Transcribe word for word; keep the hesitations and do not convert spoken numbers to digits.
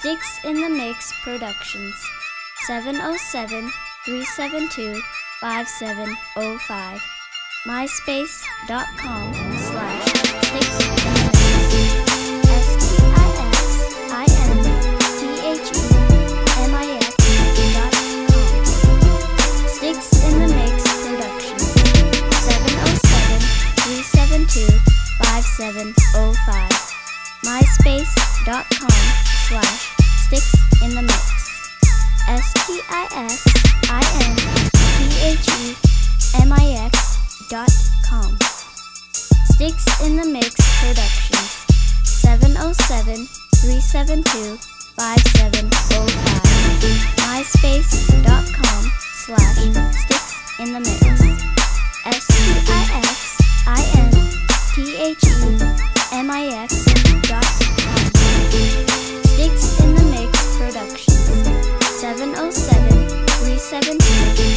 Sticks in the Mix Productions. seven oh seven, three seven two, five seven oh five. myspace.com slash sticks in the mix. S T I S I N T H E M I X dot com. Sticks in the Mix Productions. seven oh seven, three seven two, five seven oh five. myspace.com slash sticks in the mix. S T I S I N T H E M I X dot com. Sticks in the Mix Productions. seven oh seven, three seven two, five seven oh five. myspace.com slash sticks in the mix. S T I S I N T H E M I X dot com. Sticks in the Mix Productions. seven oh seven, three seven two,